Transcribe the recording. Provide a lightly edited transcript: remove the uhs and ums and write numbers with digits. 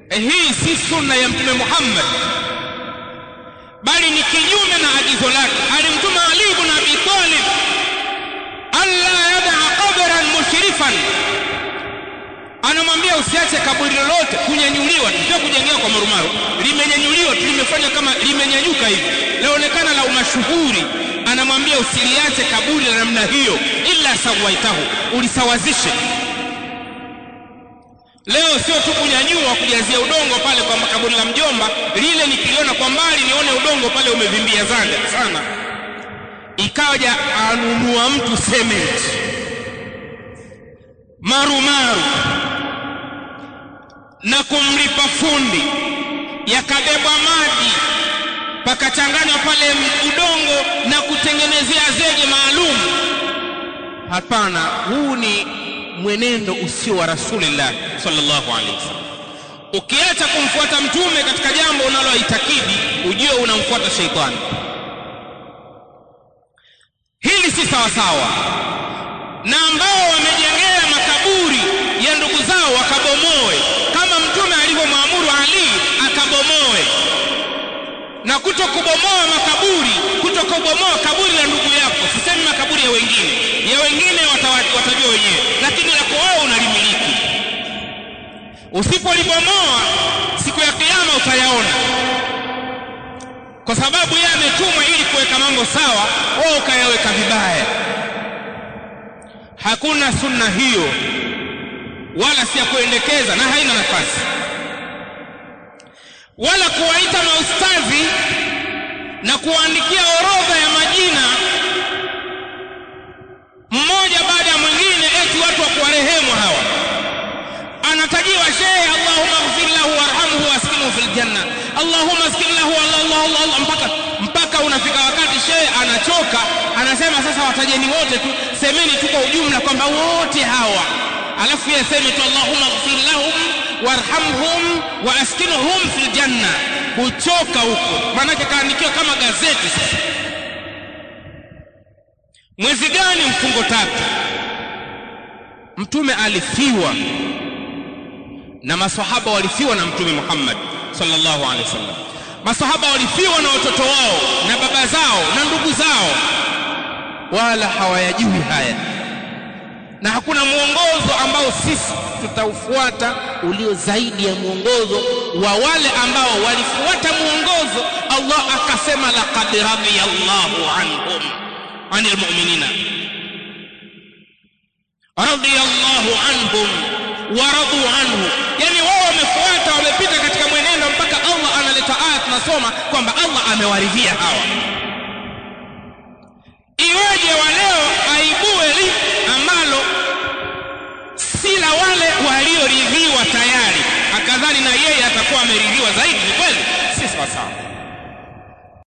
Hii si sunna ya Mtume Muhammad, bali ni kinyume na agizo lake. Alimtuma Ali ibn Abi Talib alla yad'a qabran mushrifan, anamwambia usiache kaburi lolote kunyanyuliwa, sio kujengewa kwa marumaru, limenyanyuliwa, limefanya kama limenyanyuka hivi, laonekana la umashuhuri. Anamwambia usiliache kaburi la namna hiyo, illa sawaitahu, ulisawazishe. Leo sio tu kunyanyua kujazia udongo pale kwa kaburi la mjomba, lile nikiliona kwa mbali nione udongo pale umevimbia sana, ikaja anunua mtu cement, marumaru, na kumlipa fundi, yakabebwa maji pakachanganywa pale udongo na kutengenezea zege maalum. Hapana, huu ni mwenendo usio wa Rasulullah sallallahu alaihi wasallam. Ukiacha kumfuata mtume katika jambo unaloitakidi, ujue unamfuata sheitani. Hili si sawa sawa. Na ambao wamejengea makaburi ya ndugu zao wakabomoe, kama mtume alivyomwamuru Ali akabomoe. Na kutokubomoa makaburi, kutokubomoa kaburi la ndugu yako, sisemi makaburi ya wengine watajua wenyewe, lakini lako wewe unalimiliki. Usipolibomoa siku ya kiyama utayaona, kwa sababu yeye ametumwa ili kuweka mambo sawa, wewe ukayaweka vibaya. Hakuna sunna hiyo, wala si ya kuendekeza, na haina nafasi. Wala kuwaita maustazi na kuandikia orodha ya majina mmoja baada ya mwingine eti watu wa kuwarehemu hawa. Anatajiwa shehe, Allahumma ighfir lahu warhamhu waskinhu fil janna, Allahumma askin lahu, Allah, mpaka unafika wakati shehe anachoka, anasema sasa watajeni wote tu, semeni tu kwa ujumla kwamba wote hawa, alafu yeye sema tu Allahumma ighfir lahum warhamhum wa askinhum fil janna. Kuchoka huko, maana kaandikiwa kama gazeti. Sasa mwezi gani? Mfungo 3. Mtume alifiwa na maswahaba walifiwa na Mtume Muhammad sallallahu alaihi wasallam. Maswahaba walifiwa na watoto wao na baba zao na ndugu zao, wala hawayajui haya. Na hakuna muongozo ambao sisi tutaufuata ulio zaidi ya muongozo wa wale ambao walifuata muongozo. Allah akasema laqad radiyallahu anhum anil mu'minina, radiyallahu anhum wa radu anhu. Yani wao wamefuata, wamepita katika mwenendo mpaka Allah analeta aya tunasoma kwamba Allah amewaridhia hawa. Iweje wa leo aibue ambalo si la wale walioridhiwa tayari, akadhani na yeye atakuwa ameridhiwa zaidi? Ni kweli si sawa sawa.